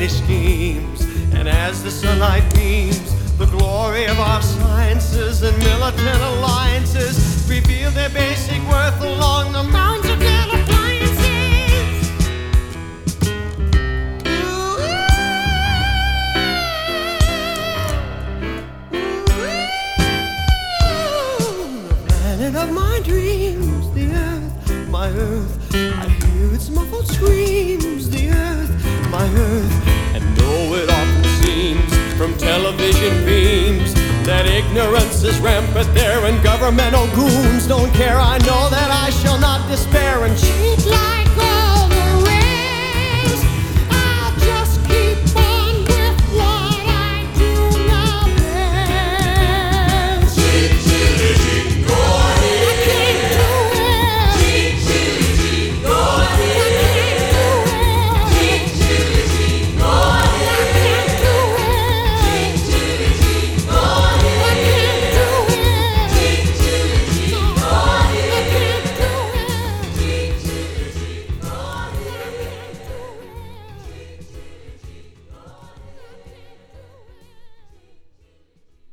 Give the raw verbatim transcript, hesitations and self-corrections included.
deadly schemes. And as the sunlight beams, the glory of our sciences and militant alliances reveal their basic worth along the mountains of their appliances. Ooh, the planet of my dreams, the earth, my earth. I hear its muffled screams, the earth, my earth. And know it often seems from television beams that ignorance is rampant there and governmental goons don't care. I know that I shall not despair and cheat life.